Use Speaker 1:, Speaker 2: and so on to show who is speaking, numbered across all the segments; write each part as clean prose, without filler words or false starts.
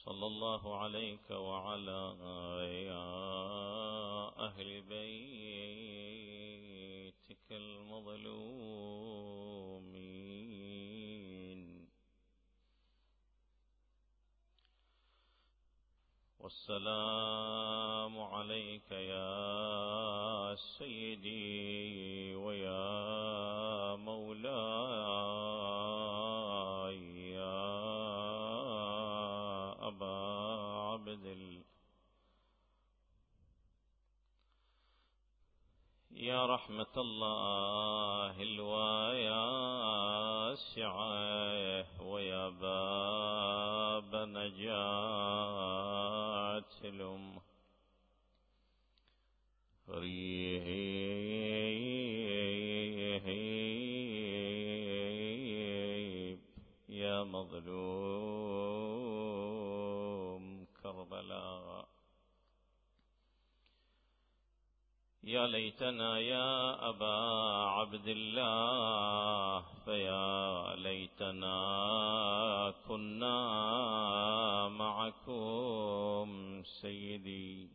Speaker 1: صلى الله عليك وعلى أهل بيتك المظلومين. والسلام عليك يا سيدي ويا مولاي يا أبا عبد يا رحمة الله الواسعة ويا باب نجاة الأمة، ريب يا مظلوم كربلاء. يا ليتنا يا أبا عبد الله، فيا ليتنا كنا معكم سيدي،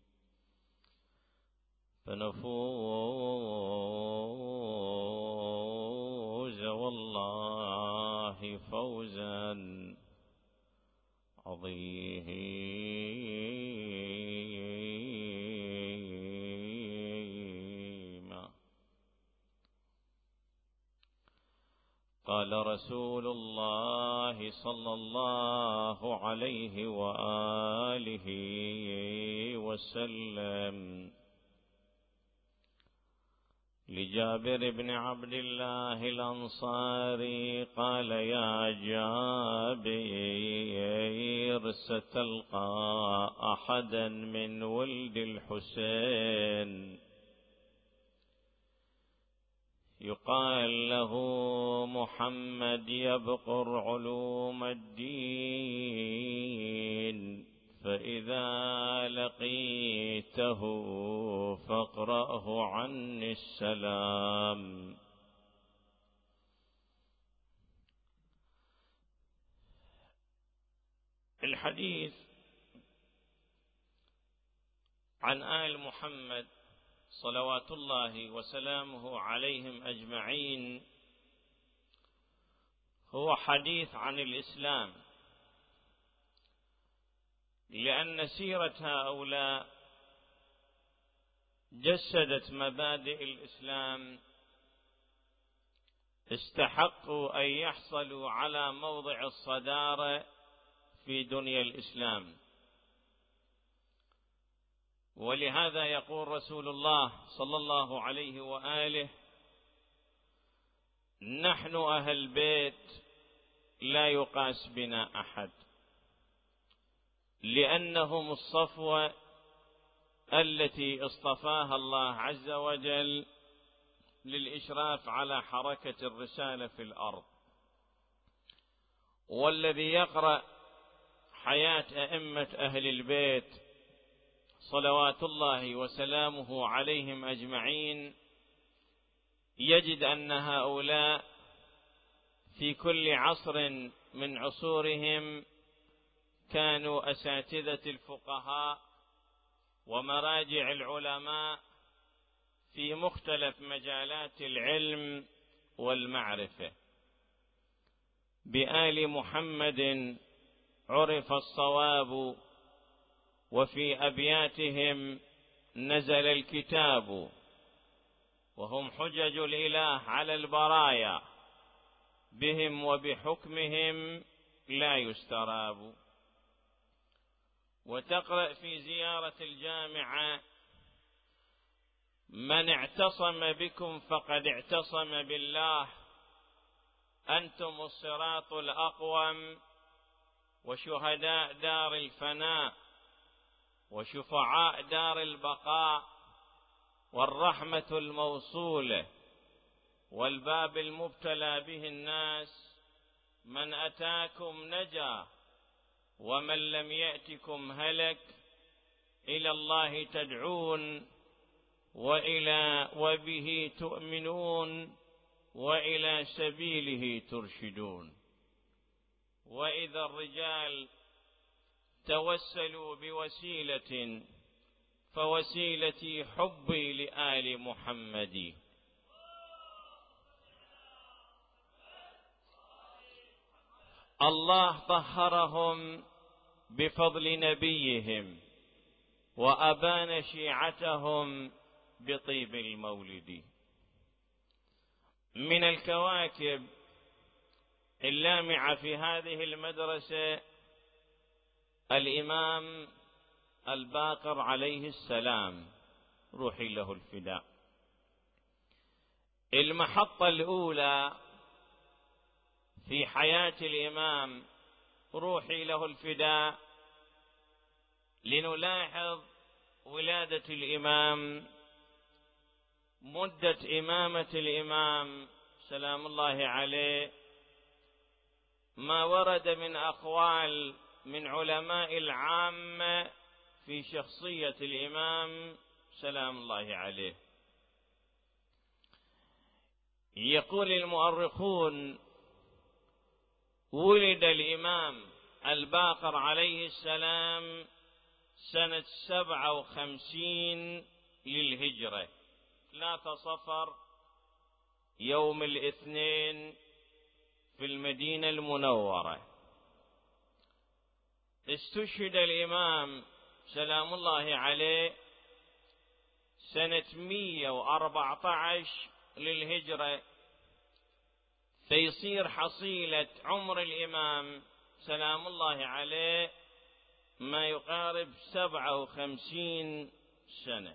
Speaker 1: فنفوز والله فوزا عظيما. قال رسول الله صلى الله عليه وآله وسلم لجابر بن عبد الله الأنصاري قال: يا جابر ستلقى أحدا من ولد الحسين يقال له محمد يبقر علوم الدين، فإذا لقيته فاقرأه عني السلام. الحديث عن آل محمد صلوات الله وسلامه عليهم أجمعين هو حديث عن الإسلام، لأن سيرة هؤلاء جسدت مبادئ الإسلام، استحقوا أن يحصلوا على موضع الصدارة في دنيا الإسلام. ولهذا يقول رسول الله صلى الله عليه وآله: نحن أهل بيت لا يقاس بنا أحد، لأنهم الصفوة التي اصطفاها الله عز وجل للإشراف على حركة الرسالة في الأرض. والذي يقرأ حياة أئمة أهل البيت صلوات الله وسلامه عليهم أجمعين يجد أن هؤلاء في كل عصر من عصورهم كانوا أساتذة الفقهاء ومراجع العلماء في مختلف مجالات العلم والمعرفة. بآل محمد عرف الصواب، وفي أبياتهم نزل الكتاب، وهم حجج الإله على البرايا، بهم وبحكمهم لا يستراب. وتقرأ في زيارة الجامعة: من اعتصم بكم فقد اعتصم بالله، أنتم الصراط الأقوم وشهداء دار الفناء وشفعاء دار البقاء، والرحمة الموصولة والباب المبتلى به الناس، من أتاكم نجا ومن لم يأتكم هلك، إلى الله تدعون وبه تؤمنون وإلى سبيله ترشدون. وإذا الرجال توسلوا بوسيلة فوسيلتي حبي لآل محمد. الله طهرهم بفضل نبيهم وأبان شيعتهم بطيب المولد. من الكواكب اللامعة في هذه المدرسة الإمام الباقر عليه السلام، روحي له الفداء. المحطة الأولى في حياة الإمام روحي له الفداء لنلاحظ ولادة الإمام، مدة إمامة الإمام سلام الله عليه، ما ورد من أقوال من علماء العامة في شخصية الإمام سلام الله عليه. يقول المؤرخون: ولد الإمام الباقر عليه السلام سنة 57 للهجرة، 3 صفر يوم الاثنين في المدينة المنورة. استشهد الإمام سلام الله عليه سنة 114 للهجرة، فيصير حصيلة عمر الإمام سلام الله عليه ما يقارب 57 سنة.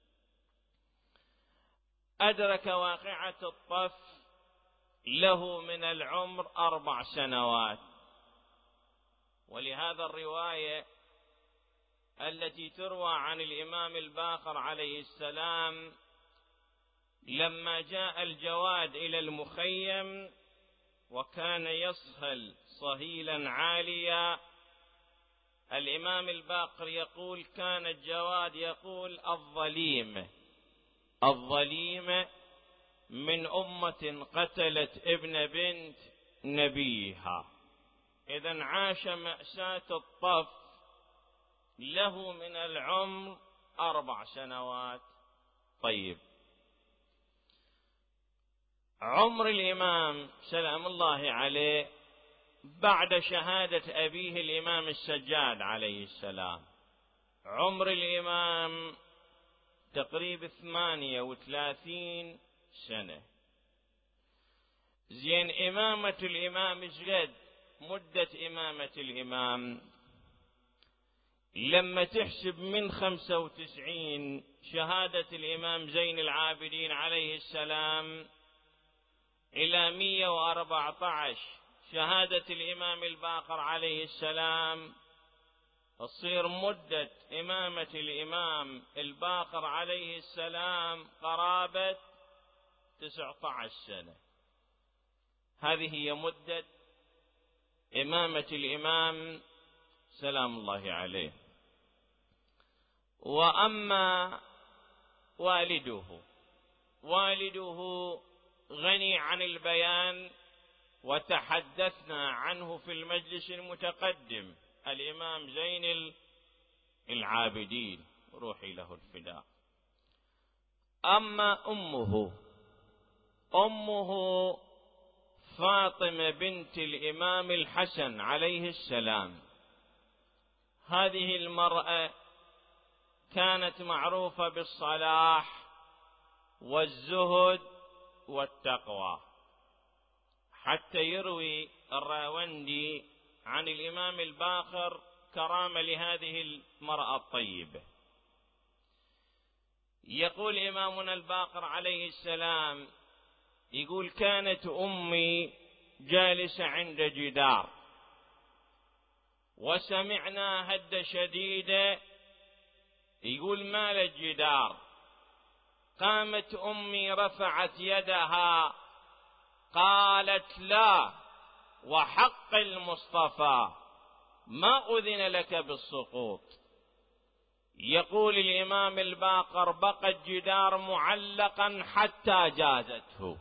Speaker 1: أدرك واقعة الطف له من العمر 4 سنوات. ولهذا الرواية التي تروى عن الإمام الباقر عليه السلام لما جاء الجواد إلى المخيم وكان يصهل صهيلا عاليا، الإمام الباقر يقول: كان الجواد يقول: الظليم من أمة قتلت ابن بنت نبيها. إذن عاش مأساة الطف له من العمر 4 سنوات. طيب، عمر الإمام سلام الله عليه بعد شهادة أبيه الإمام السجاد عليه السلام، عمر الإمام تقريبا 38 سنة. زين، إمامة الإمام شقد مدة إمامة الإمام؟ لما تحسب من 95 شهادة الإمام زين العابدين عليه السلام إلى 114 شهادة الإمام الباقر عليه السلام، تصير مدة إمامة الإمام الباقر عليه السلام قرابة 19 سنة. هذه هي مدة إمامة الإمام سلام الله عليه. وأما والده غني عن البيان، وتحدثنا عنه في المجلس المتقدم، الإمام زين العابدين روحي له الفداء. أما أمه فاطمة بنت الإمام الحسن عليه السلام، هذه المرأة كانت معروفة بالصلاح والزهد والتقوى، حتى يروي الراوندي عن الإمام الباقر كرامة لهذه المرأة الطيبة. يقول إمامنا الباقر عليه السلام، يقول: كانت أمي جالسة عند جدار وسمعنا هدة شديدة، يقول: مال الجدار؟ قامت أمي رفعت يدها قالت: لا، وحق المصطفى ما أذن لك بالسقوط. يقول الإمام الباقر: بقى الجدار معلقا حتى جازته.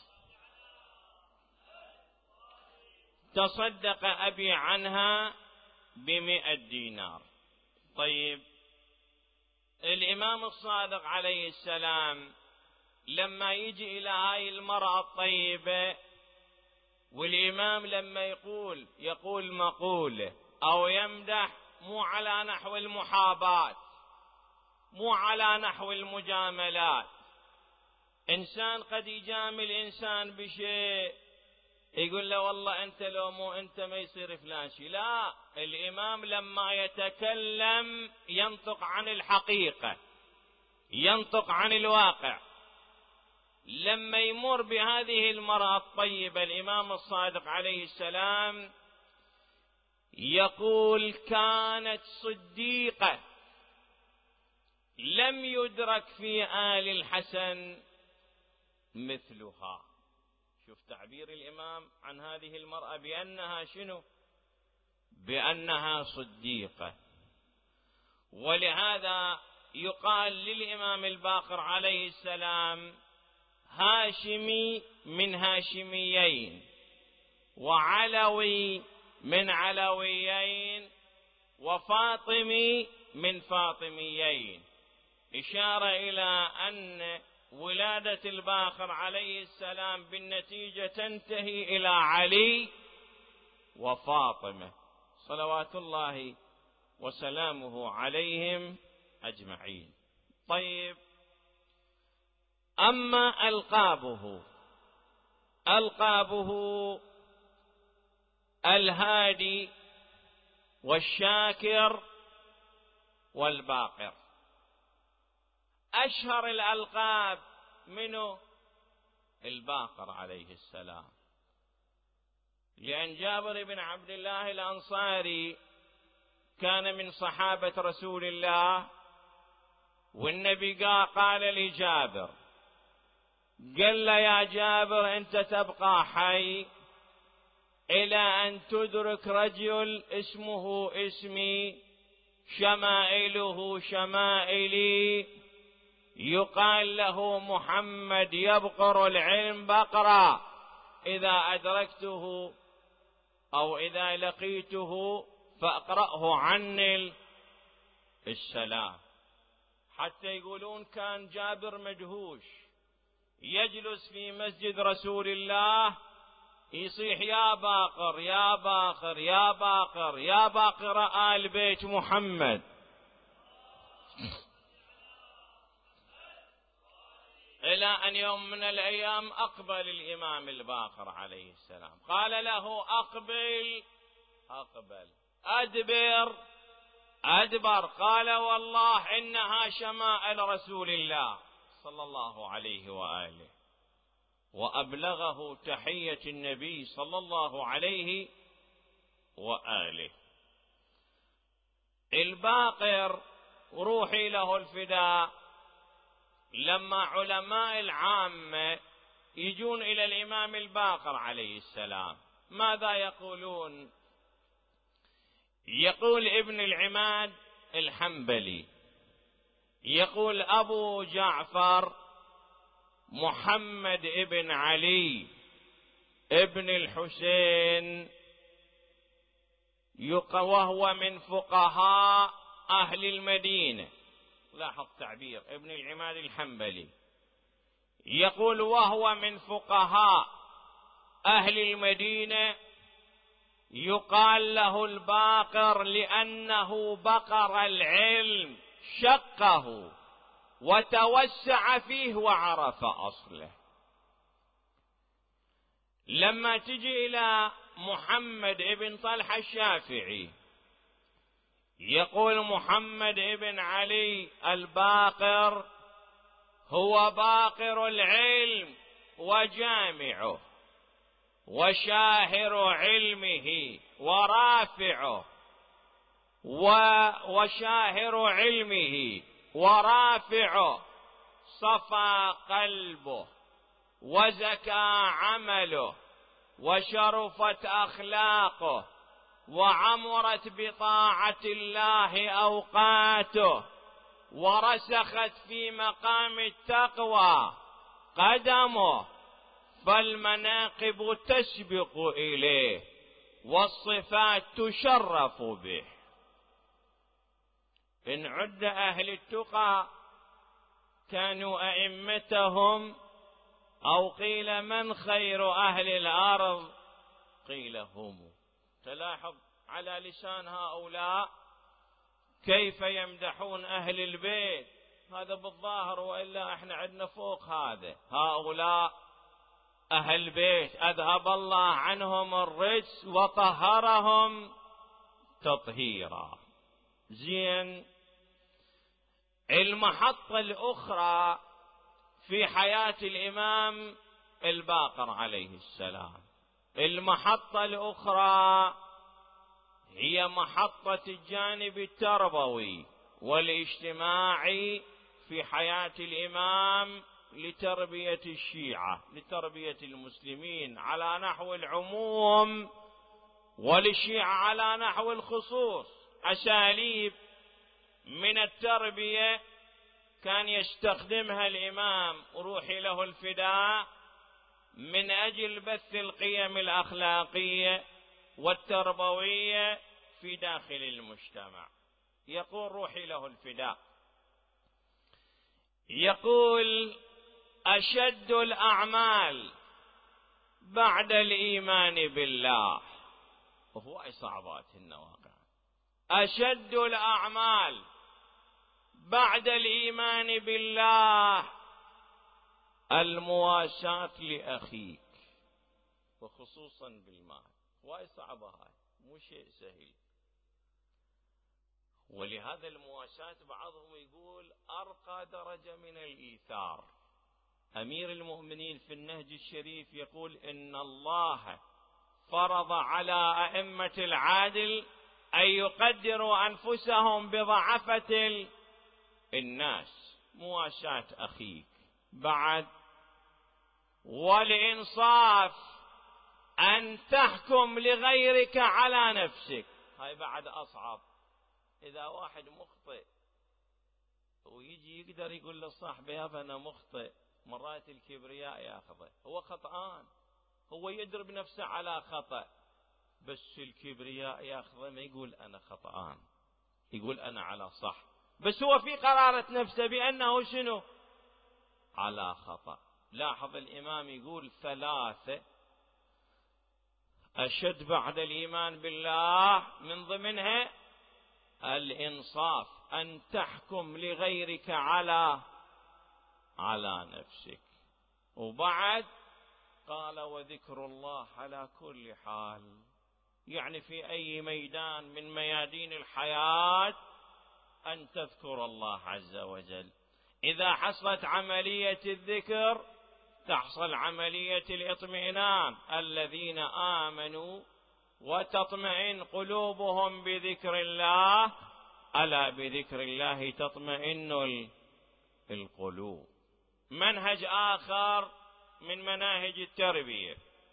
Speaker 1: تصدق أبي عنها ب100 دينار. طيب، الإمام الصادق عليه السلام لما يجي إلى هاي المرأة الطيبة، والإمام لما يقول مقولة أو يمدح، مو على نحو المحاباة، مو على نحو المجاملات. إنسان قد يجامل إنسان بشيء يقول له والله أنت لو مو أنت ما يصير فلان شيء. لا، الإمام لما يتكلم ينطق عن الحقيقة، ينطق عن الواقع. لما يمر بهذه المرأة الطيبة الإمام الصادق عليه السلام يقول كانت صديقة لم يدرك في آل الحسن مثلها. شوف تعبير الإمام عن هذه المرأة بأنها شنو؟ بأنها صديقة. ولهذا يقال للإمام الباقر عليه السلام هاشمي من هاشميين، وعلوي من علويين، وفاطمي من فاطميين، إشارة إلى أن ولادة الباقر عليه السلام بالنتيجة تنتهي إلى علي وفاطمة صلوات الله وسلامه عليهم أجمعين. طيب، أما ألقابه الهادي والشاكر والباقر. أشهر الألقاب منه الباقر عليه السلام، لأن جابر بن عبد الله الأنصاري كان من صحابة رسول الله، والنبي قال لجابر، قال له يا جابر أنت تبقى حي إلى أن تدرك رجل اسمه اسمي، شمائله شمائلي، يقال له محمد، يبقر العلم بقرا، إذا أدركته أو إذا لقيته فأقرأه عني السلام. حتى يقولون كان جابر مدهوش، يجلس في مسجد رسول الله يصيح يا باقر يا باقر يا باقر يا باقر آل بيت محمد. إلى أن يوم من الأيام أقبل الإمام الباقر عليه السلام، قال له أقبل، أدبر، أدبر. قال والله إنها شمائل رسول الله صلى الله عليه وآله، وأبلغه تحية النبي صلى الله عليه وآله. الباقر روحي له الفداء، لما علماء العامة يجون إلى الإمام الباقر عليه السلام ماذا يقولون؟ يقول ابن العماد الحنبلي، يقول أبو جعفر محمد ابن علي ابن الحسين، وهو من فقهاء أهل المدينة. لاحظ تعبير ابن العماد الحنبلي، يقول وهو من فقهاء أهل المدينة، يقال له الباقر لأنه بقر العلم، شقه وتوسع فيه وعرف أصله. لما تجي إلى محمد ابن طلحة الشافعي، يقول محمد ابن علي الباقر هو باقر العلم وجامعه وشاهر علمه ورافعه، وشاهر علمه ورافعه، صفى قلبه وزكى عمله وشرفت أخلاقه وعمرت بطاعة الله أوقاته، ورسخت في مقام التقوى قدمه، فالمناقب تسبق إليه والصفات تشرف به. إن عد أهل التقى كانوا أئمتهم، أو قيل من خير أهل الأرض، قيل هم. تلاحظ على لسان هؤلاء كيف يمدحون أهل البيت، هذا بالظاهر، وإلا احنا عندنا فوق هذا. هؤلاء أهل بيت أذهب الله عنهم الرجس وطهرهم تطهيرا. زين، المحطة الأخرى في حياة الإمام الباقر عليه السلام، المحطة الأخرى هي محطة الجانب التربوي والاجتماعي في حياة الإمام لتربية الشيعة، لتربية المسلمين على نحو العموم، وللشيعة على نحو الخصوص. أساليب من التربية كان يستخدمها الإمام روحي له الفداء من أجل بث القيم الأخلاقية والتربوية في داخل المجتمع. يقول روحي له الفداء، يقول: أشد الأعمال بعد الإيمان بالله، وهو إصابات النواقع، أشد الأعمال بعد الإيمان بالله المواساة لأخيك، وخصوصا بالمال. وإصعب هاي، مو شيء سهل. ولهذا المواساة بعضهم يقول أرقى درجة من الإيثار. أمير المؤمنين في النهج الشريف يقول إن الله فرض على أئمة العادل أن يقدروا أنفسهم بضعفة الناس. مواساة أخيك بعد، والإنصاف أن تحكم لغيرك على نفسك، هاي بعد أصعب. إذا واحد مخطئ ويجي يقدر يقول لصاحبه يابا أنا مخطئ، مرات الكبرياء ياخذه، هو خطأان، هو يدرب نفسه على خطأ، بس الكبرياء ياخذه ما يقول أنا خطأان، يقول أنا على صح، بس هو في قرارة نفسه بأنه شنو؟ على خطأ. لاحظ الإمام يقول ثلاثة أشد بعد الإيمان بالله، من ضمنها الإنصاف، أن تحكم لغيرك على نفسك. وبعد قال وذكر الله على كل حال، يعني في أي ميدان من ميادين الحياة أن تذكر الله عز وجل. إذا حصلت عملية الذكر تحصل عملية الاطمئنان. الذين آمنوا وتطمئن قلوبهم بذكر الله، ألا بذكر الله تطمئن القلوب. منهج آخر من مناهج التربية،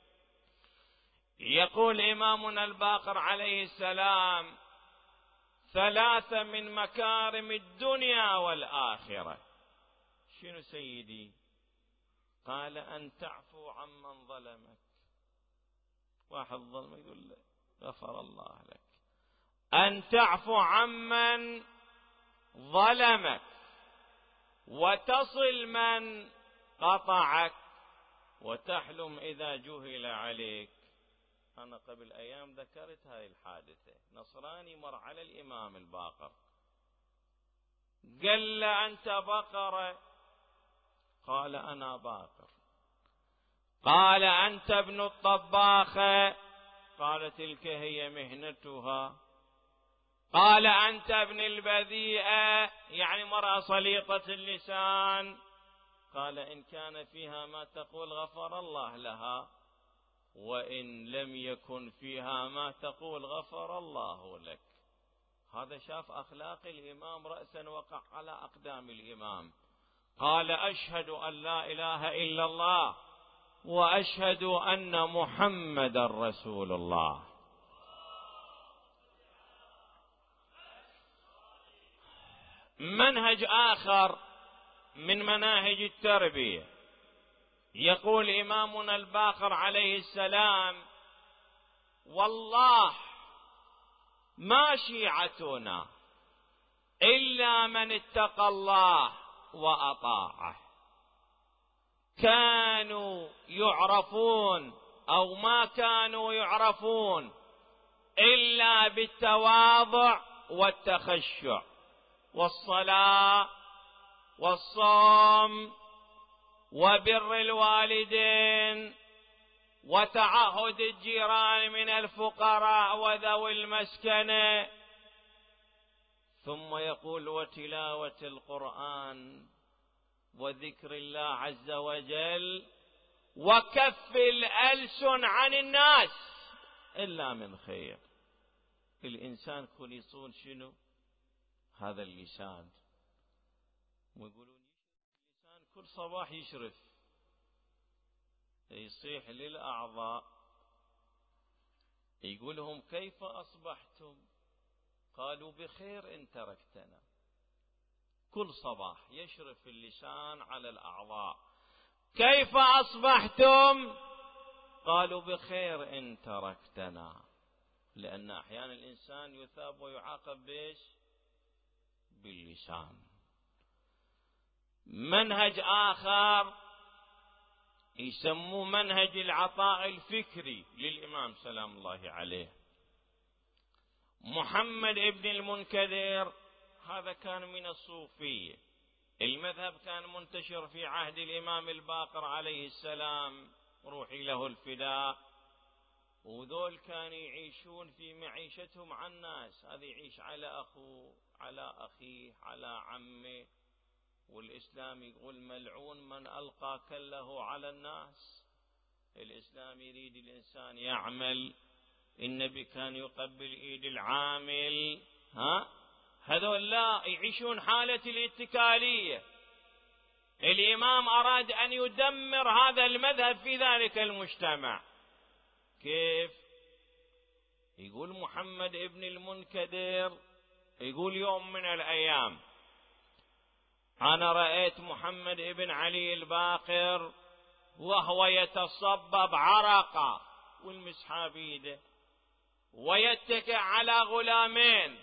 Speaker 1: يقول إمامنا الباقر عليه السلام: ثلاثة من مكارم الدنيا والآخرة. شنو سيدي؟ قال أن تعفو عمن ظلمك. واحد ظلم يقول له غفر الله لك. أن تعفو عمن ظلمك، وتصل من قطعك، وتحلم إذا جهل عليك. أنا قبل أيام ذكرت هاي الحادثة. نصراني مر على الإمام الباقر، قال له أنت بقرة؟ قال أنا باقر. قال أنت ابن الطباخة؟ قال تلك هي مهنتها. قال أنت ابن البذيئة، يعني مرأة صليطة اللسان؟ قال إن كان فيها ما تقول غفر الله لها، وإن لم يكن فيها ما تقول غفر الله لك. هذا شاف أخلاق الإمام رأسا وقع على أقدام الإمام. قال أشهد أن لا إله إلا الله وأشهد أن محمد رسول الله. منهج آخر من مناهج والله ما شيعتنا إلا من اتقى الله وأطاعه. كانوا يعرفون أو ما كانوا يعرفون إلا بالتواضع والتخشع والصلاة والصوم وبر الوالدين وتعهد الجيران من الفقراء وذوي المسكنة. ثم يقول وتلاوة القرآن وذكر الله عز وجل وكف الألسن عن الناس إلا من خير. الإنسان كل يصون شنو؟ هذا اللسان. ويقولون اللسان كل صباح يشرف يصيح للأعضاء يقولهم كيف أصبحتم؟ قالوا بخير إن تركتنا. كل صباح يشرف اللسان على الأعضاء. كيف أصبحتم؟ قالوا بخير إن تركتنا. لأن أحيانا الإنسان يثاب ويعاقب بإيش؟ باللسان. منهج آخر يسموه منهج العطاء الفكري للإمام سلام الله عليه. محمد ابن المنكدر هذا كان من الصوفية. المذهب كان منتشر في عهد الإمام الباقر عليه السلام روحي له الفداء. وذول كانوا يعيشون في معيشتهم عن الناس. هذا يعيش على أخوه على أخيه على عمه. والإسلام يقول ملعون من ألقى كله على الناس. الإسلام يريد الإنسان يعمل. النبي كان يقبل إيد العامل. هذول لا يعيشون حالة الاتكالية. الإمام أراد أن يدمر هذا المذهب في ذلك المجتمع. كيف؟ يقول محمد ابن المنكدر يقول يوم من الأيام أنا رأيت محمد ابن علي الباقر وهو يتصبب عرقا والمسحة بيده ويتكئ على غلامين.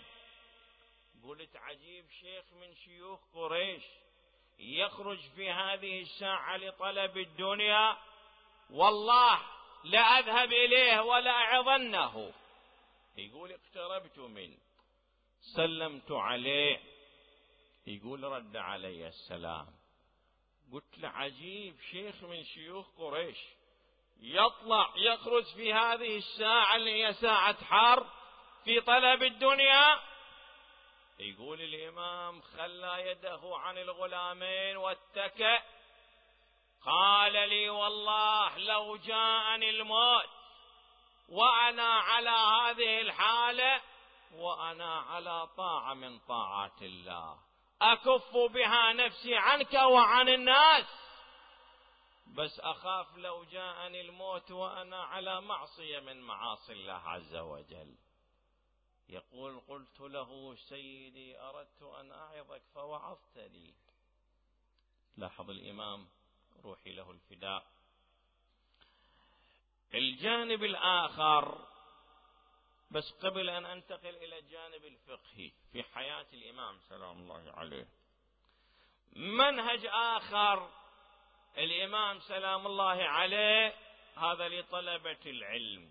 Speaker 1: قلت عجيب شيخ من شيوخ قريش يخرج في هذه الساعة لطلب الدنيا. والله لا أذهب إليه ولا أعظنه. يقول اقتربت منه سلمت عليه. يقول رد علي السلام. قلت له عجيب شيخ من شيوخ قريش يطلع يخرج في هذه الساعة اللي هي ساعة حر في طلب الدنيا. يقول الإمام خلى يده عن الغلامين واتكأ. قال لي والله لو جاءني الموت وأنا على هذه الحالة وأنا على طاعة من طاعات الله أكف بها نفسي عنك وعن الناس. بس أخاف لو جاءني الموت وأنا على معصية من معاصي الله عز وجل. يقول قلت له سيدي أردت أن أعظك فوعظتني. لاحظ الإمام روحي له الفداء. الجانب الآخر بس قبل أن أنتقل إلى الجانب الفقهي في حياة الإمام سلام الله عليه. منهج آخر الإمام سلام الله عليه هذا لطلبة العلم.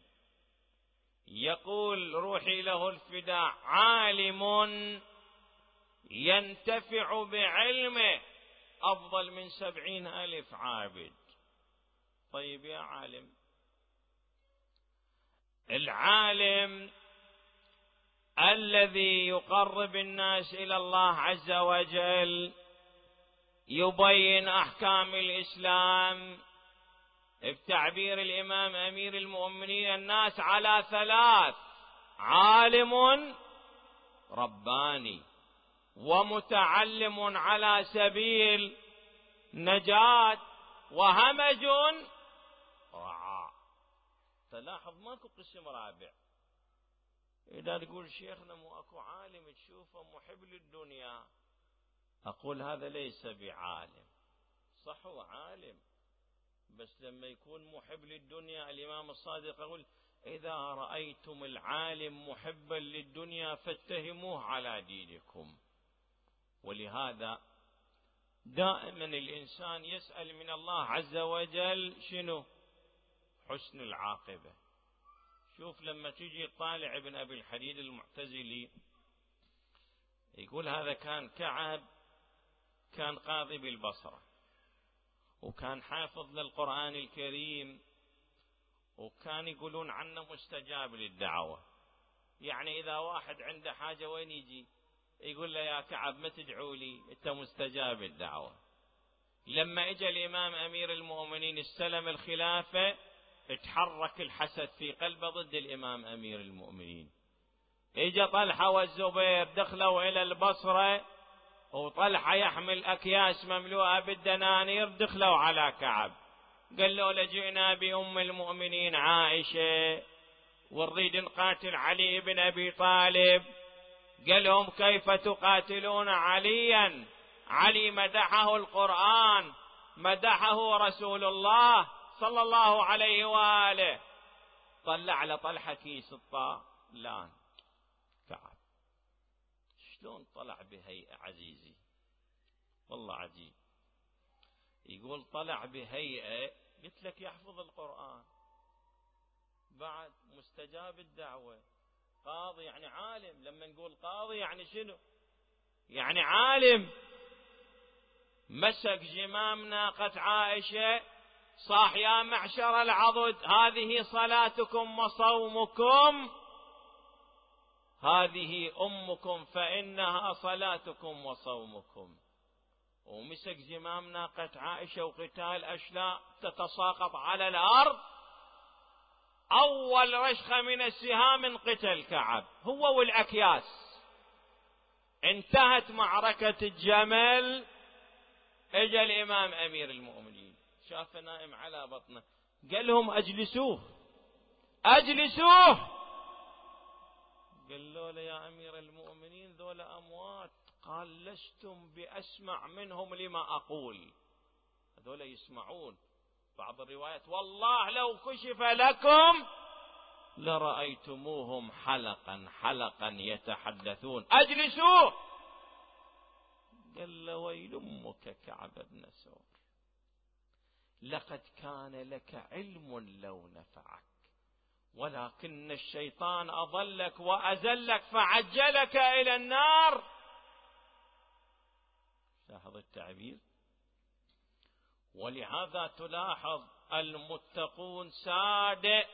Speaker 1: يقول روحي له الفداء عالم ينتفع بعلمه أفضل من 70,000 عابد. طيب يا عالم، العالم الذي يقرب الناس إلى الله عز وجل يبين أحكام الإسلام بتعبير الإمام أمير المؤمنين الناس على 3: عالم رباني ومتعلم على سبيل نجاة وهمج رعاع. تلاحظ ماكو قسم رابع. إذا تقول شيخنا مو أكو عالم تشوفه محب للدنيا، أقول هذا ليس بعالم. صح هو عالم بس لما يكون محب للدنيا الإمام الصادق يقول إذا رأيتم العالم محبا للدنيا فاتهموه على دينكم. ولهذا دائما الإنسان يسأل من الله عز وجل شنو؟ حسن العاقبة. شوف لما تجي طالع ابن أبي الحديد المعتزلي يقول هذا كان كعب، كان قاضي بالبصرة، وكان حافظ للقرآن الكريم، وكان يقولون عنه مستجاب للدعوة. يعني إذا واحد عنده حاجة وين يجي؟ يقول له يا كعب ما تدعو لي، أنت مستجاب الدعوة. لما اجى الإمام أمير المؤمنين استلم الخلافة اتحرك الحسد في قلبه ضد الإمام أمير المؤمنين. اجى طلحة والزبير دخلوا إلى البصرة، وطلحة يحمل أكياس مملوءة بالدنانير، دخلوا على كعب قالوا لجئنا بأم المؤمنين عائشة ونريد نقاتل علي بن أبي طالب. قال لهم كيف تقاتلون عليا؟ علي مدحه القرآن، مدحه رسول الله صلى الله عليه وآله. طلع على طلحة كيس الطالان كعب. شلون طلع بهيئة عزيزي؟ والله عجيب. يقول طلع بهيئة قلت لك يحفظ القرآن، بعد مستجاب الدعوة، قاضي يعني عالم. لما نقول قاضي يعني شنو؟ يعني عالم. مسك جمام ناقة عائشة صاح يا معشر العضد هذه صلاتكم وصومكم، هذه أمكم فإنها صلاتكم وصومكم. ومسك زمام ناقة عائشة وقتال أشلاء تتساقط على الأرض، أول رشخة من السهام قتل كعب هو والأكياس. انتهت معركة الجمل. اجى الإمام أمير المؤمنين شافه نائم على بطنه، قال لهم أجلسوه أجلسوه. قالوا له يا أمير المؤمنين ذولا أموات. قال لستم بأسمع منهم لما أقول، هذولا يسمعون. بعض الروايات والله لو كشف لكم لرأيتموهم حلقا حلقا يتحدثون، أجلسوه. قال له ويل أمك كعب بن سور، لقد كان لك علم لو نفعك، ولكن الشيطان أضلك وأزلك فعجلك إلى النار. لاحظ التعبير. ولهذا تلاحظ المتقون سادة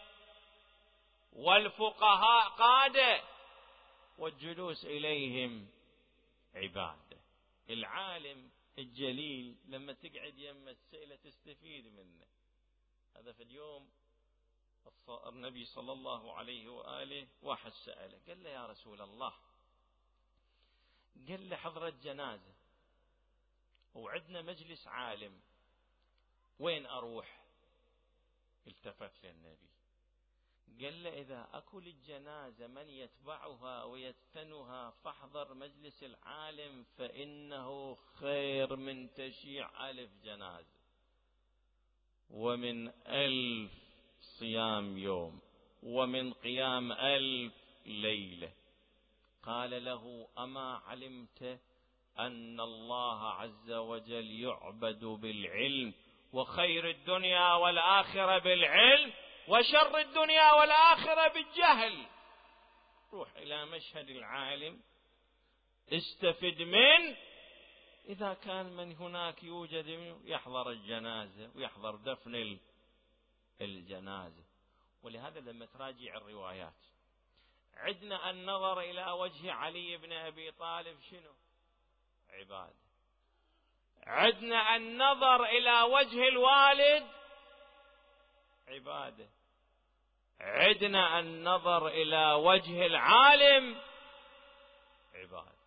Speaker 1: والفقهاء قادة، والجلوس إليهم عبادة. العالم الجليل لما تقعد يم السئلة تستفيد منه. هذا في اليوم النبي صلى الله عليه وآله واحد سأله قال له يا رسول الله، قال له حضرت جنازة وعندنا مجلس عالم، وين أروح؟ التفت للنبي قال له إذا أكل الجنازة من يتبعها ويدفنها فاحضر مجلس العالم، فإنه خير من تشيع 1000 جنازة ومن 1000 صيام يوم ومن قيام 1000 ليلة. قال له أما علمت أن الله عز وجل يعبد بالعلم، وخير الدنيا والآخرة بالعلم، وشر الدنيا والآخرة بالجهل. روح إلى مشهد العالم استفد منه، إذا كان من هناك يوجد يحضر الجنازة ويحضر دفن الجنازة. ولهذا لما تراجع الروايات عندنا النظر إلى وجه علي بن أبي طالب شنو؟ عبادة. عندنا النظر إلى وجه الوالد عبادة. عندنا النظر إلى وجه العالم عبادة.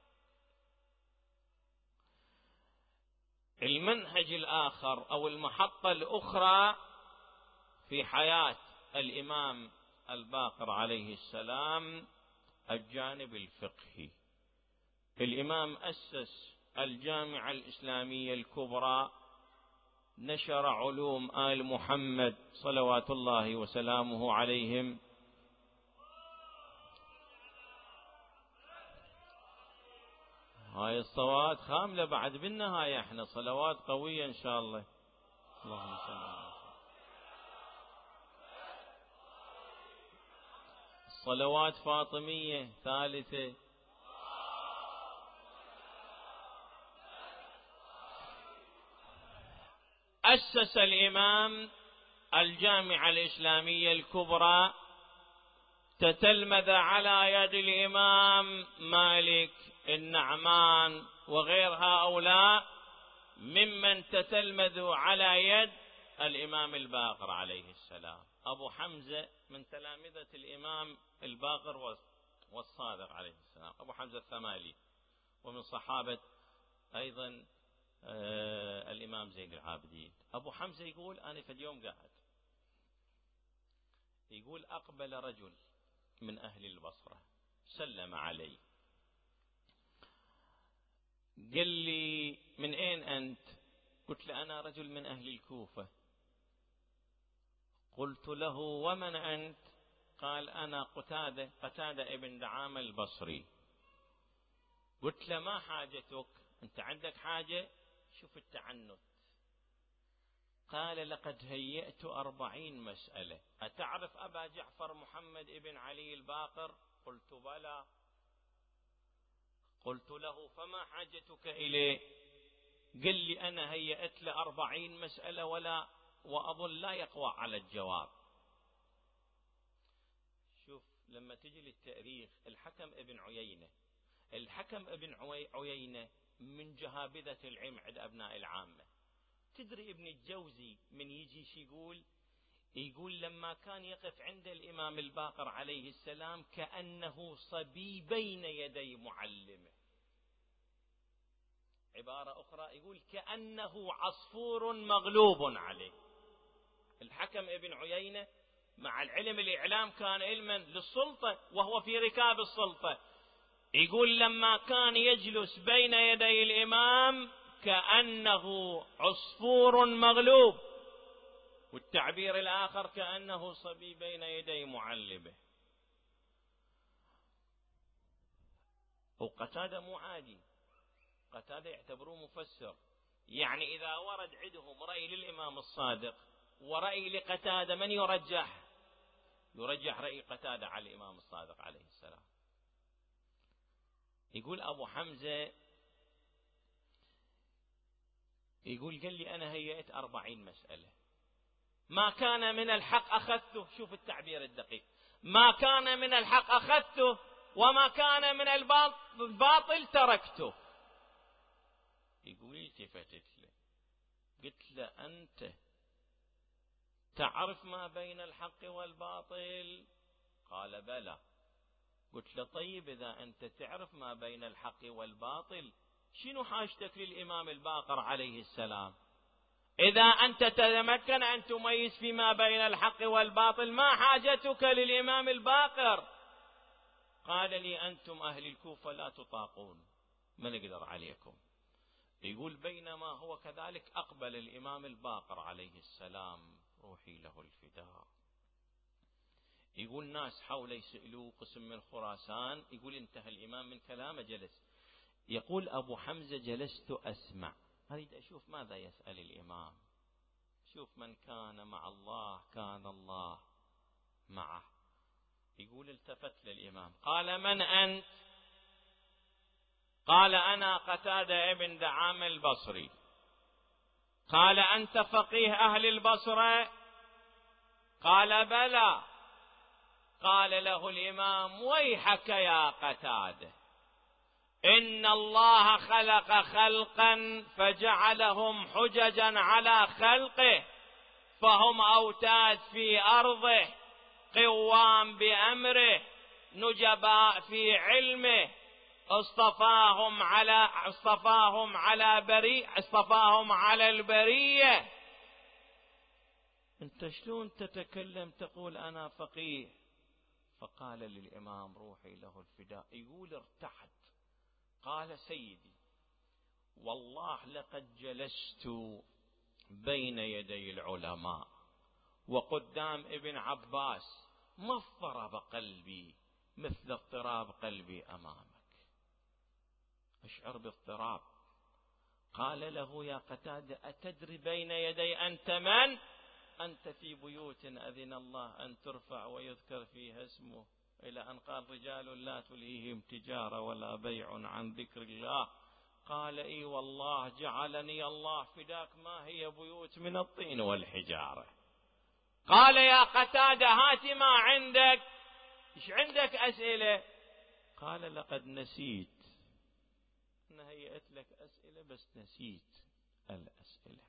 Speaker 1: المنهج الآخر أو المحطة الأخرى في حياة الإمام الباقر عليه السلام الجانب الفقهي. الإمام أسس الجامعة الإسلامية الكبرى، نشر علوم آل محمد صلوات الله وسلامه عليهم، هاي الصلوات خاملة بعد بالنهاية، احنا صلوات قوية ان شاء الله. اللهم صل على صلوات فاطمية ثالثة. أسس الإمام الجامعة الإسلامية الكبرى، تتلمذ على يد الإمام مالك، النعمان وغير هؤلاء ممن تتلمذوا على يد الإمام الباقر عليه السلام. أبو حمزة من تلامذة الإمام الباقر والصادق عليه السلام، أبو حمزة الثمالي، ومن صحابة أيضا الإمام زين العابدين. أبو حمزة يقول أنا في اليوم قاعد، يقول أقبل رجل من أهل البصرة سلم علي، قال لي من أين أنت؟ قلت له أنا رجل من أهل الكوفة. قلت له ومن أنت؟ قال أنا قتادة ابن دعامة البصري. قلت له ما حاجتك؟ أنت عندك حاجة؟ شوف التعنت. قال لقد هيأت 40 مسألة، أتعرف أبا جعفر محمد ابن علي الباقر؟ قلت بلى. قلت له فما حاجتك إليه؟ قال لي أنا هيأت له 40 مسألة وأظن لا يقوى على الجواب. شوف لما تجي للتاريخ، الحكم ابن عيينة من جهابذة العلم عند أبناء العامة. تدري ابن الجوزي من يجيش يقول لما كان يقف عند الإمام الباقر عليه السلام كأنه صبي بين يدي معلمه. عبارة أخرى يقول كأنه عصفور مغلوب عليه. الحكم ابن عيينة مع العلم الإعلام كان علما للسلطة وهو في ركاب السلطة، يقول لما كان يجلس بين يدي الإمام كأنه عصفور مغلوب، والتعبير الآخر كأنه صبي بين يدي معلمه. وقتادة مو عادي، قتادة يعتبروه مفسر، يعني إذا ورد عندهم رأي للإمام الصادق ورأي لقتادة من يرجح؟ يرجح رأي قتادة على الإمام الصادق عليه السلام. يقول أبو حمزة يقول قال لي أنا هيأت 40 مسألة، ما كان من الحق أخذته. شوف التعبير الدقيق، ما كان من الحق أخذته وما كان من الباطل تركته. يقول التفتت له قلت له أنت تعرف ما بين الحق والباطل؟ قال بلى. قلت له طيب إذا أنت تعرف ما بين الحق والباطل شنو حاجتك للإمام الباقر عليه السلام؟ إذا أنت تتمكن أن تميز فيما بين الحق والباطل ما حاجتك للإمام الباقر؟ قال لي أنتم أهل الكوفة لا تطاقون، ما نقدر عليكم. يقول بينما هو كذلك أقبل الإمام الباقر عليه السلام روحي له الفداء. يقول ناس حوله يسألوه، قسم من خراسان. يقول انتهى الإمام من كلامه جلس. يقول أبو حمزة جلست أسمع، أريد أشوف ماذا يسأل الإمام. شوف من كان مع الله كان الله معه. يقول التفت للإمام قال من أنت؟ قال أنا قتادة ابن دعامة البصري. قال أنت فقيه أهل البصرة؟ قال بلى. قال له الإمام ويحك يا قتادة، إن الله خلق خلقا فجعلهم حججا على خلقه، فهم أوتاد في أرضه، قوام بأمره، نجباء في علمه، اصطفاهم على البرية. انت شلون تتكلم تقول أنا فقيه؟ فقال للإمام روحي له الفداء، يقول ارتحت. قال سيدي والله لقد جلست بين يدي العلماء وقدام ابن عباس ما اضطرب قلبي مثل اضطراب قلبي أمامك. أشعر باضطراب. قال له يا قتادة أتدري بين يدي أنت من؟ أنت في بيوت أذن الله أن ترفع ويذكر فيها اسمه، إلى أن قال رجال لا تلهيهم تجارة ولا بيع عن ذكر الله. قال إي والله جعلني الله فداك ما هي بيوت من الطين والحجارة. قال يا قتادة هات ما عندك، إيش عندك أسئلة؟ قال لقد نسيت، أنا هيئت لك أسئلة بس نسيت الأسئلة.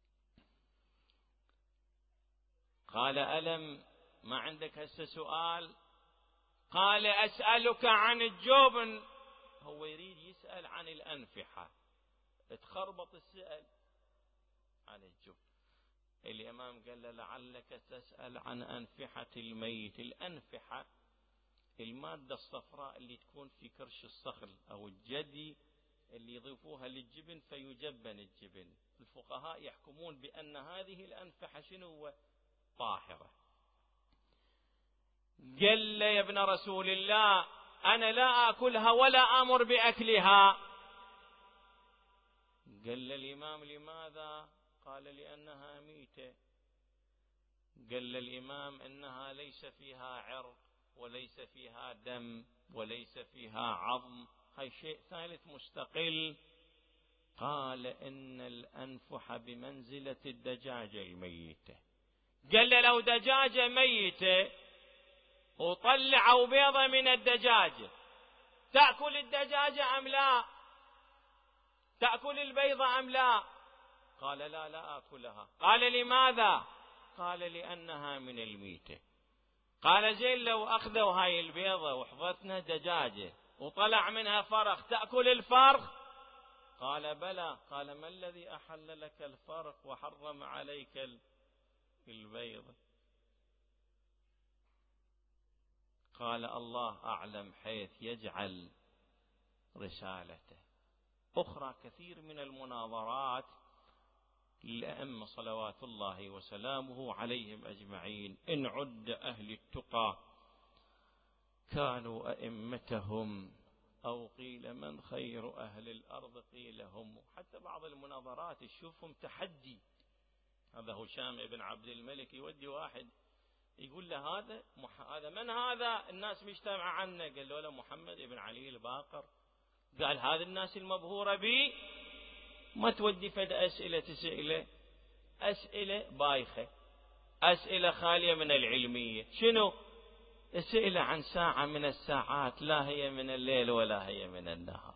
Speaker 1: قال ألم ما عندك هسه سؤال؟ قال أسألك عن الجبن. هو يريد يسأل عن الأنفحة، تخربط السؤال عن الجبن. الإمام قال له لعلك تسأل عن أنفحة الميت. الأنفحة المادة الصفراء اللي تكون في كرش الصخل أو الجدي اللي يضيفوها للجبن فيجبن الجبن. الفقهاء يحكمون بأن هذه الأنفحة شنو؟ طاهرة. قال له يا ابن رسول الله أنا لا أكلها ولا أمر بأكلها. قال له الإمام لماذا؟ قال لأنها ميتة. قال له الإمام إنها ليس فيها عرق وليس فيها دم وليس فيها عظم، هاي شيء ثالث مستقل. قال إن الأنفح بمنزلة الدجاجة الميتة. قال له لو دجاجة ميتة وطلعوا بيضة من الدجاجة تأكل الدجاجة أم لا؟ تأكل البيضة أم لا؟ قال لا أكلها. قال لماذا؟ قال لأنها من الميتة. قال زين لو أخذوا هاي البيضة وحضتنا دجاجة وطلع منها فرخ تأكل الفرخ؟ قال بلى. قال ما الذي أحل لك الفرخ وحرم عليك البيضة؟ قال الله أعلم حيث يجعل رسالته. أخرى كثير من المناظرات للأئمة صلوات الله وسلامه عليهم أجمعين. إن عد أهل التقى كانوا أئمتهم، أو قيل من خير أهل الأرض قيل هم. حتى بعض المناظرات تشوفهم تحدي. هذا هشام بن عبد الملك يودي واحد يقول له هذا من هذا الناس مجتمع عنه؟ قال له محمد بن علي الباقر. قال هذا الناس المبهورة بي ما تودي فد أسئلة تسأله، أسئلة بايخة، أسئلة خالية من العلمية. شنو؟ أسئلة عن ساعة من الساعات لا هي من الليل ولا هي من النهار.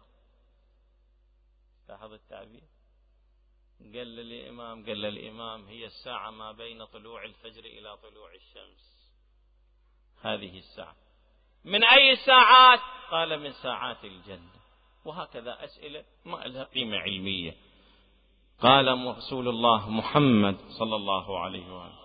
Speaker 1: لاحظ التعبير. قال الإمام هي الساعة ما بين طلوع الفجر إلى طلوع الشمس. هذه الساعة من أي الساعات؟ قال من ساعات الجنة. وهكذا أسئلة ما لها قيمة علمية. قال رسول الله محمد صلى الله عليه وآله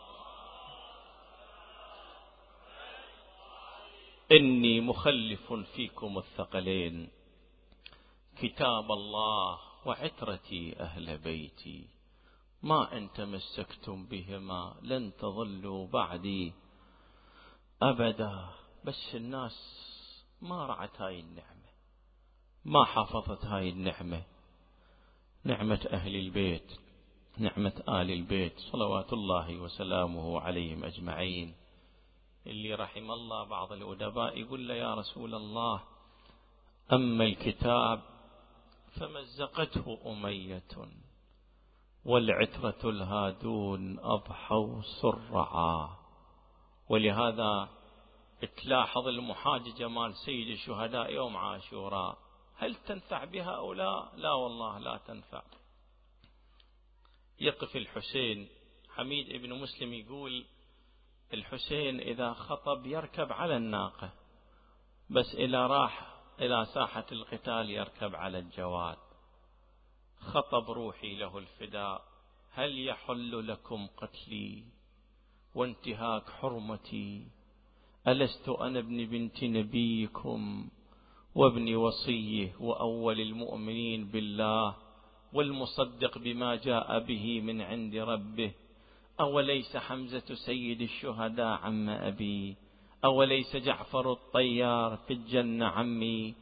Speaker 1: إني مخلف فيكم الثقلين كتاب الله وعترتي أهل بيتي ما إن تمسكتم بهما لن تضلوا بعدي أبدا. بس الناس ما رعت هاي النعمة، ما حافظت هاي النعمة، نعمة أهل البيت، نعمة آل البيت صلوات الله وسلامه عليهم أجمعين. اللي رحم الله بعض الأدباء يقول له يا رسول الله أما الكتاب فمزقته أمية والعترة الهادون أضحوا سرعا. ولهذا تلاحظ المحاججة مال سيد الشهداء يوم عاشوراء، هل تنفع بها أو لا؟ لا والله لا تنفع. يقف الحسين، حميد ابن مسلم يقول الحسين إذا خطب يركب على الناقة، بس إذا راح إلى ساحة القتال يركب على الجواد. خطب روحي له الفداء هل يحل لكم قتلي وانتهاك حرمتي؟ ألست أنا ابن بنت نبيكم وابن وصيه وأول المؤمنين بالله والمصدق بما جاء به من عند ربه؟ أوليس حمزة سيد الشهداء عم أبي؟ أوليس جعفر الطيار في الجنة عمي؟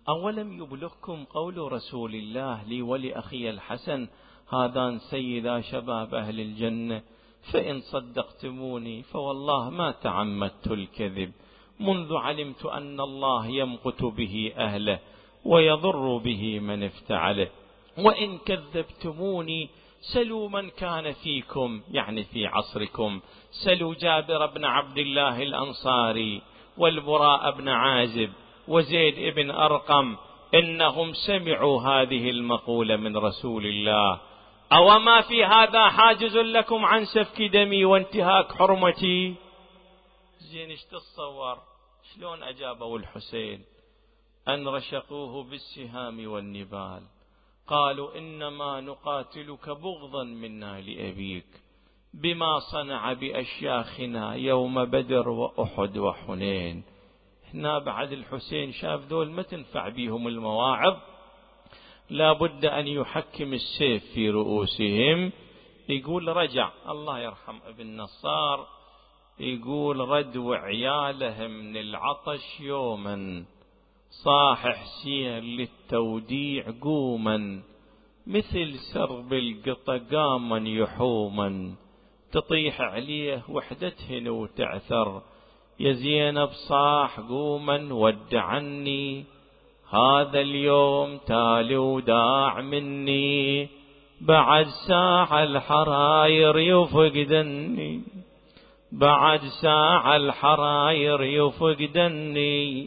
Speaker 1: أولم يبلغكم قول رسول الله لي ولأخي الحسن هذان سيدا شباب أهل الجنة، فإن صدقتموني فوالله ما تعمدت الكذب، منذ علمت أن الله يمقت به أهله ويضر به من افتعله، وإن كذبتموني سلوا من كان فيكم، يعني في عصركم، سلوا جابر بن عبد الله الأنصاري والبراء بن عازب وزيد بن أرقم، إنهم سمعوا هذه المقولة من رسول الله. أو ما في هذا حاجز لكم عن سفك دمي وانتهاك حرمتي؟ زين ايش تتصور شلون أجابوا الحسين؟ أن رشقوه بالسهام والنبال، قالوا إنما نقاتلك بغضا منا لأبيك بما صنع بأشياخنا يوم بدر وأحد وحنين. هنا بعد الحسين شاف دول ما تنفع بيهم المواعظ، لا بد أن يحكم السيف في رؤوسهم. يقول رجع الله يرحم ابن نصار، يقول ردوا عياله من العطش يوما، صاح حسين للتوديع قوما، مثل سرب القطا قاما يحوما، تطيح عليه وحدتهن وتعثر، يا زينب صاح قوما ودعني، هذا اليوم تالي وداع مني، بعد ساعة الحراير يفقدني، بعد ساعة الحراير يفقدني،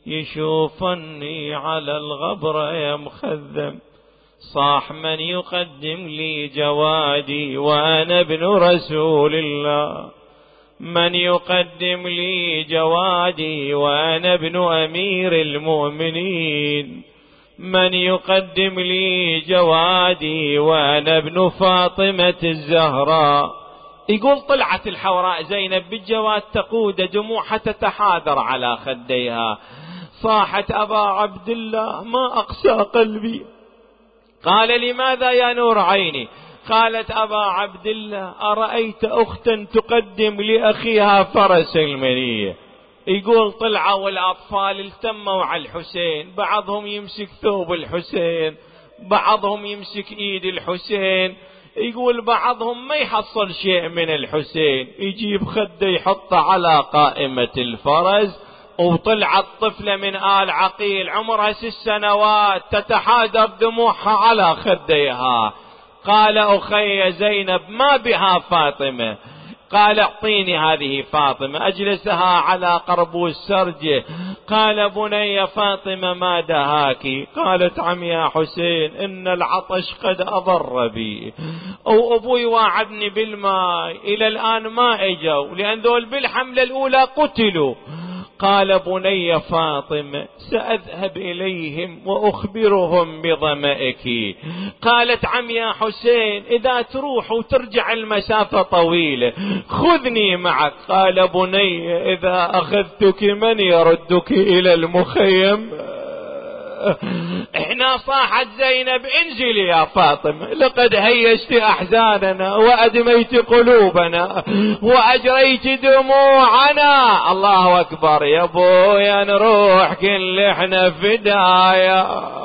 Speaker 1: يشوفني على الغبرة يا مخذم، صاح من يقدم لي جوادي وأنا ابن رسول الله، من يقدم لي جوادي وأنا ابن أمير المؤمنين، من يقدم لي جوادي وأنا ابن فاطمة الزهراء. يقول طلعت الحوراء زينب بالجواد تقود دموعها تتحاذر على خديها، صاحت أبا عبد الله ما أقسى قلبي. قال لماذا يا نور عيني؟ قالت أبا عبد الله أرأيت أختا تقدم لأخيها فرس المنية. يقول طلعوا الأطفال التموا على الحسين، بعضهم يمسك ثوب الحسين، بعضهم يمسك إيد الحسين، يقول بعضهم ما يحصل شيء من الحسين، يجيب خده يحطه على قائمة الفرس. وطلعت طفلة من آل عقيل عمرها 6 سنوات تتحادر دموعها على خديها. قال أخي زينب ما بها فاطمة؟ قال اعطيني هذه فاطمة. أجلسها على قربوس سرجه. قال بني فاطمة ما دهاك؟ قالت عم يا حسين إن العطش قد أضر بي، أو أبوي واعدني بالماء إلى الآن ما اجوا، لأن ذول بالحملة الأولى قتلوا. قال بني فاطمة سأذهب إليهم وأخبرهم بظمئك. قالت عم يا حسين إذا تروح وترجع المسافة طويلة خذني معك. قال بني إذا أخذتك من يردك إلى المخيم؟ احنا صاحت زينب انزلي يا فاطمة، لقد هيجت احزاننا وادميت قلوبنا واجريت دموعنا. الله اكبر يا ابويا نروح كل احنا فدايا،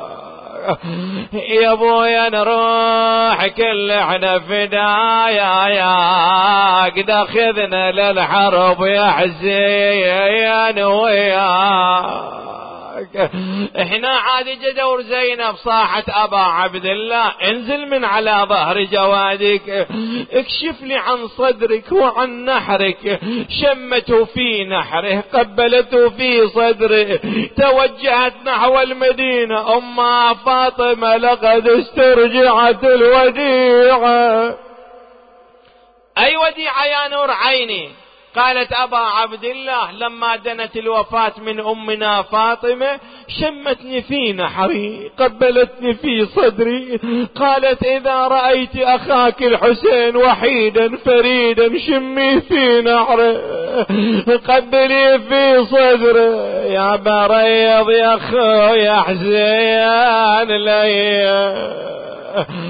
Speaker 1: يا ابويا نروح كل احنا فدايا، يا قد اخذنا للحرب يا حسين وياك. احنا عاد جدور زينب صاحت ابا عبد الله انزل من على ظهر جوادك، اكشف لي عن صدرك وعن نحرك. شمته في نحره قبلته في صدره، توجهت نحو المدينة. أم فاطمة لقد استرجعت الوديعة. أي وديعة يا نور عيني؟ قالت أبا عبد الله لما دنت الوفاة من أمنا فاطمة شمتني في نحري قبلتني في صدري. قالت إذا رأيت أخاك الحسين وحيدا فريدا شمي في نحره قبلي في صدره. يا بريض يا خويا حسين لي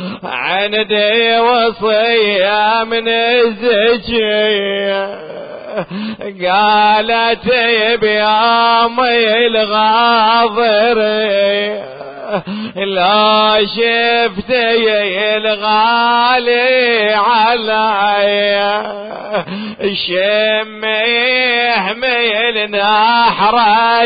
Speaker 1: عندي وصية من الزكية، قالت بيامي الغاضر لا شفتي الغالي علي شميه من نحر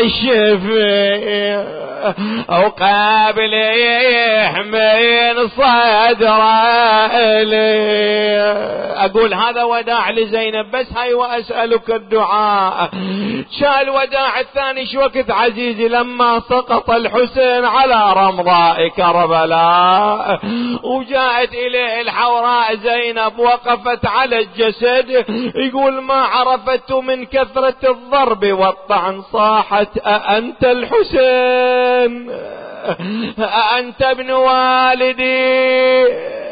Speaker 1: الشفي او قبل يحمل صدره لي. اقول هذا وداع لزينب بس هاي واسألك الدعاء. شال وداع الثاني شو وقت عزيزي لما سقط الحسين على رمضاء كربلاء وجاءت اليه الحوراء زينب وقفت على الجسد يقول ما عرفت من كثرة الضرب والطعن صاحت أأنت الحسين أأنت ابن والدي.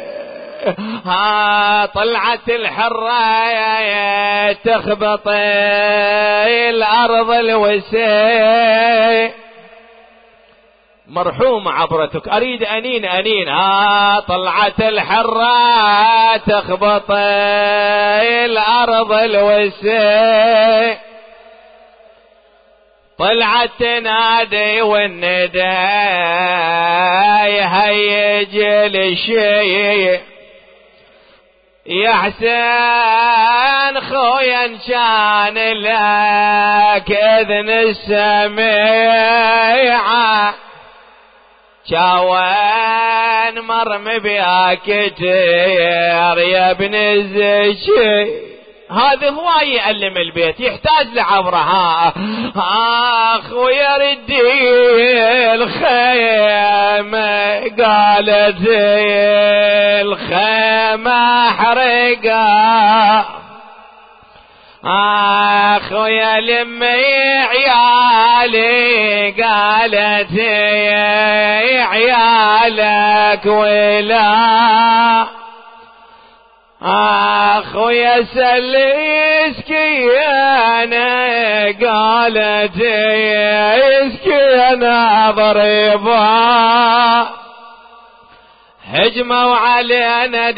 Speaker 1: طلعت الحرة تخبط الأرض الوسيع مرحوم عبرتك أريد أنين طلعت الحرة تخبط الأرض الوسيع طلعت تنادي والندى يهيج الشيء يا حسين خويا كان لك إذن السميعة شاوان مرمي بياك كتير يا ابن الزكي. هذا هو يعلم البيت يحتاج لعبرها. اخويا ردي الخيمة قالت الخيمة حرقة اخويا لمي عيالي قالت عيالك ولا اخويا سلسكي انا قالت اسكي انا ضربا هجموا علينا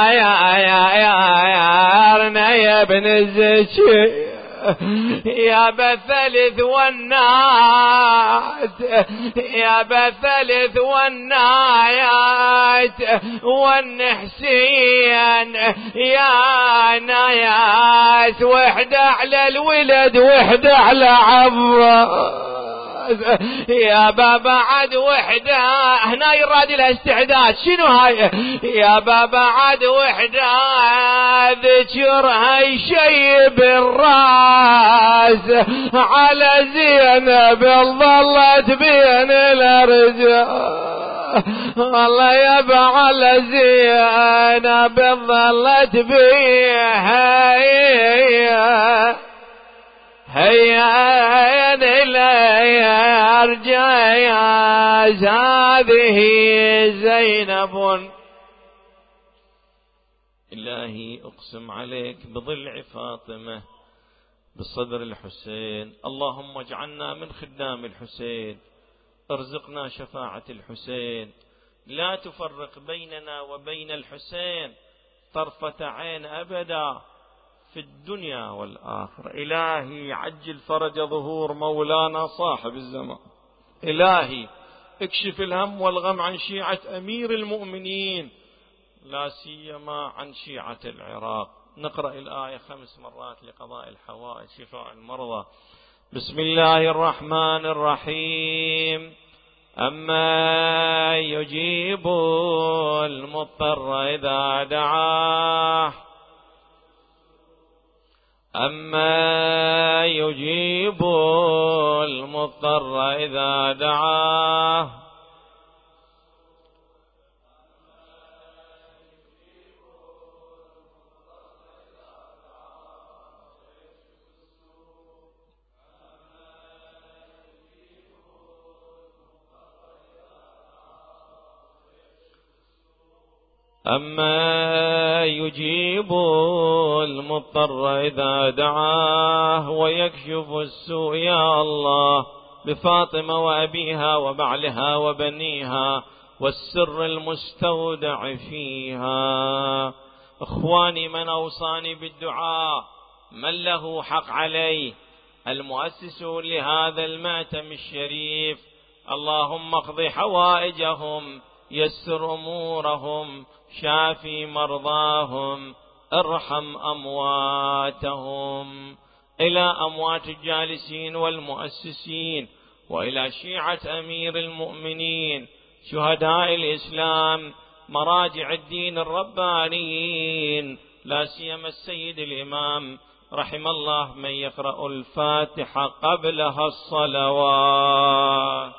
Speaker 1: ديارنا يا ابن الزكي يا بثلث والناس يا بثلث والنايات والنحسين يا ناياس وحدة على الولد وحدة على عباس يا بابا عد وحدة هنا يراد لها استعداد شنو هاي يا بابا عد وحدة ذكرها يشيب الراس على زينب ظلت بين الارجاء والله يابا على زينب ظلت بيها هيا لا ارجع هذه زينب. إلهي أقسم عليك بضلع فاطمة بصدر الحسين اللهم اجعلنا من خدام الحسين ارزقنا شفاعة الحسين لا تفرق بيننا وبين الحسين طرفة عين أبدا في الدنيا والآخرة. إلهي عجل فرج ظهور مولانا صاحب الزمان. إلهي اكشف الهم والغم عن شيعة أمير المؤمنين لا سيما عن شيعة العراق. نقرأ الآية 5 مرات لقضاء الحوائج شفاء المرضى. بسم الله الرحمن الرحيم. أما يجيب المضطر إذا دعاه أما يجيب المضطر إذا دعاه أما يجيب المضطر إذا دعاه ويكشف السوء يا الله بفاطمة وأبيها وبعلها وبنيها والسر المستودع فيها. إخواني من أوصاني بالدعاء من له حق عليه؟ المؤسس لهذا المأتم الشريف. اللهم اقض حوائجهم، يسر أمورهم، شافي مرضاهم، ارحم أمواتهم. إلى أموات الجالسين والمؤسسين، وإلى شيعة أمير المؤمنين شهداء الإسلام مراجع الدين الربانيين، لا سيما السيد الإمام رحم الله من يقرأ الفاتحة قبلها الصلوات.